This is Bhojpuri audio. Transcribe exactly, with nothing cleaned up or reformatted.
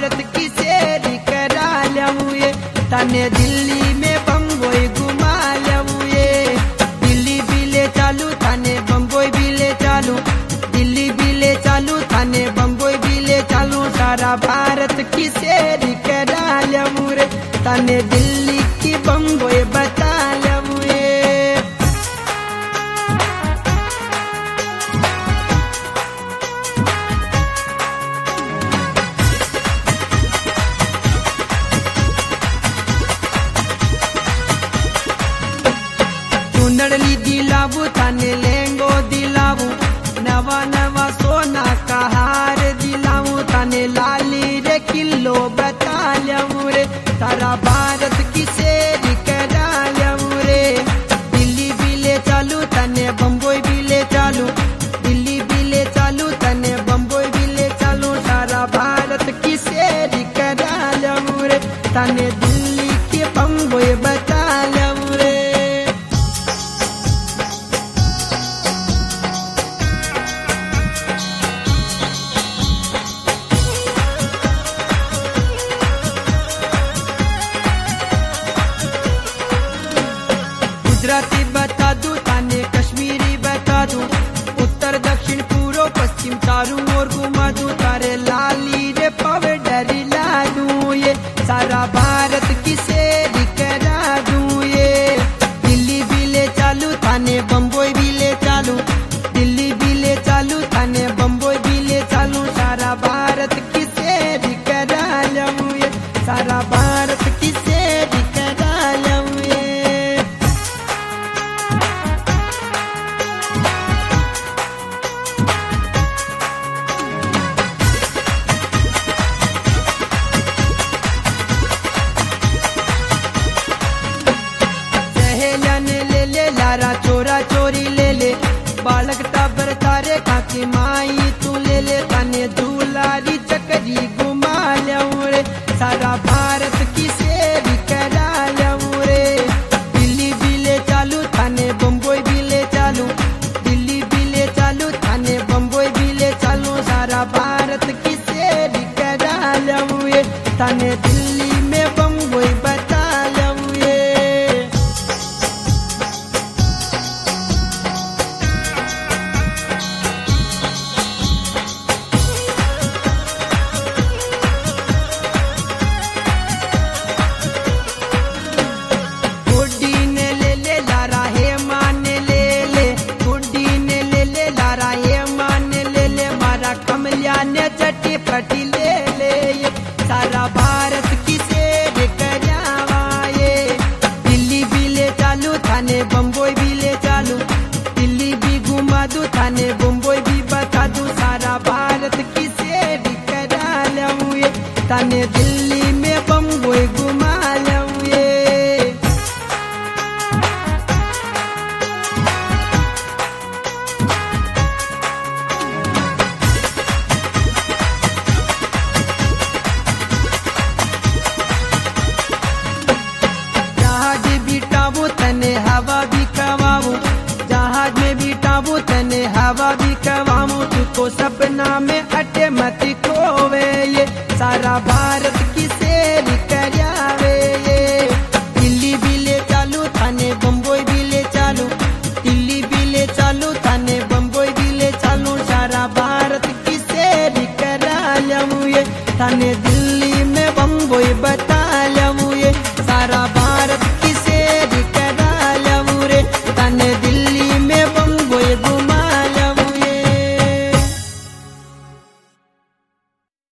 भारत की सैर करा लूं ये, तने दिल्ली में बम्बई घुमा लूं ये। दिल्ली भी ले चालू थाने बम्बई भी ले चालू, दिल्ली भी ले चालू थाने बम्बई भी ले चालू, सारा भारत की सैर करा लूं रे, तने दिल्ली की बम्बई बता लूं ये। चुनड़ली दिलावू थाने लेंगो दिलावू, नवा नवा सोना का हार दिलावू थाने, लाली रे किलो बता लूं रे, सारा भारत की सैर करा लूं रे। दिल्ली भी ले चालू थाने बम्बई भी ले चालू, दिल्ली भी ले चालू थाने बम्बई भी ले चालू, सारा भारत की सैर करा लूं रे, थाने दिल्ली की बम्बई बता लूं रे। गुजराती बता दूं थाने कश्मीरी बता दूं, उत्तर दक्षिण पूर्व पश्चिम चारों ओर घुमा दूं, तारे लाली रे पाउडर ला दूं ये, सारा भारत की सैर करा दूं ये। दिल्ली भी ले चालू थाने बम्बई भी ले चालू, दिल्ली भी ले चालू थाने बम्बई भी ले चालू, सारा भारत की सैर करा लूं ये, सारा भारत की सैर करा लूं ये। ले ले लारा चोरा चोरी ले ले, बालक टाबर तारे खाकी माई तू ले ले, तने दुलारी चकरी घुमा लूं रे, सारा भारत की सैर करा लूं रे। दिल्ली भी ले चालू थाने बम्बई भी ले चालू, दिल्ली भी ले चालू थाने बम्बई भी ले चालू, सारा भारत की सैर करा लूं ये, थाने दिल्ली में बम्बई बता लूं ये। ने चट्टी पटी ले ले ये, सारा भारत की सैर करावा ये। दिल्ली भी ले चालू थाने बम्बई भी ले चालू, दिल्ली भी घुमा दूं थाने बम्बई भी बता दूं, सारा भारत की सैर करा लूं ये, थाने दिल्ली में बम्बई घुमा लूं ये। तने हवा भी कवाऊं, जहाज में भी टाबू तने हवा भी कवाऊं, तुझको सपना में अटे मत खोवे ये, सारा भारत की सैर करावे ये। दिल्ली भी ले चालू थाने बम्बई भी ले चालू, दिल्ली भी ले चालू थाने बम्बई भी ले चालू, सारा भारत की सैर करा लूं ये, थाने दिल्ली में बम्बई बता लूं ये, सारा